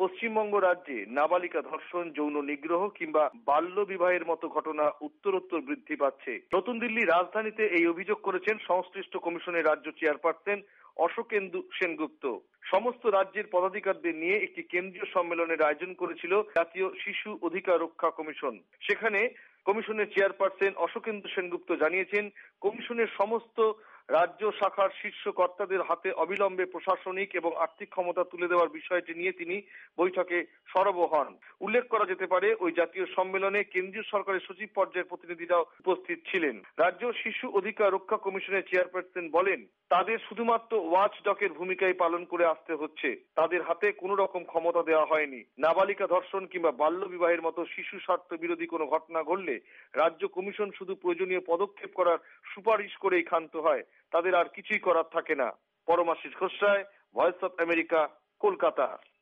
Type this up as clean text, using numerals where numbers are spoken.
পশ্চিমবঙ্গ রাজ্যে নাবালিকা ধর্ষণ, যৌন নিগ্রহ কিংবা বাল্য বিবাহের মতো ঘটনা উত্তরোত্তর বৃদ্ধি পাচ্ছে। নতুন দিল্লি রাজধানীতে এই অভিযোগ করেছেন সংশ্লিষ্ট কমিশনের রাজ্য চেয়ারপারসন অশোকেন্দু সেনগুপ্ত। সমস্ত রাজ্যের পদাধিকারদের নিয়ে একটি কেন্দ্রীয় সম্মেলনের আয়োজন করেছিল জাতীয় শিশু অধিকার রক্ষা কমিশন। সেখানে কমিশনের চেয়ারপারসন অশোকেন্দু সেনগুপ্ত জানিয়েছেন, কমিশনের সমস্ত রাজ্য শাখার শীর্ষ কর্তাদের হাতে অবিলম্বে প্রশাসনিক এবং আর্থিক ক্ষমতা তুলে দেওয়ার বিষয়টি নিয়ে তিনি বৈঠকে সরব হন। উল্লেখ করা যেতে পারে, ওই জাতীয় সম্মেলনে কেন্দ্রীয় সরকারের সচিব পর্যায়ের প্রতিনিধিরাও উপস্থিত ছিলেন। রাজ্য শিশু অধিকার রক্ষা কমিশনের চেয়ারপারসন বলেন, তাদের শুধুমাত্র ওয়াচডগের ভূমিকাই পালন করে আসতে হচ্ছে, তাদের হাতে কোনো রকম ক্ষমতা দেওয়া হয়নি। নাবালিকা ধর্ষণ কিংবা বাল্য বিবাহের মতো শিশু স্বার্থ বিরোধী কোনো ঘটনা ঘটলে রাজ্য কমিশন শুধু প্রয়োজনীয় পদক্ষেপ করার সুপারিশ করেই ক্ষান্ত হয়, তাদের আর কিছুই করার থাকে না। Paramashis Ghosh Roy, voice of America, Kolkata.